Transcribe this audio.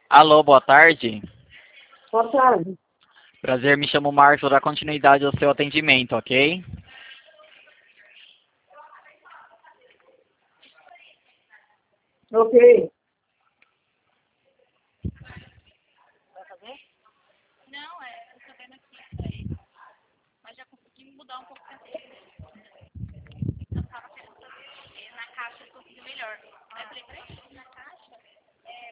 Alô, boa tarde. Boa tarde. Prazer, me chamo Marcos, vou dar continuidade ao seu atendimento, ok? Ok. Não, eu tô vendo aqui, mas já consegui mudar um pouco eu tava querendo saber na caixa eu consegui melhor. Aí eu falei, peraí.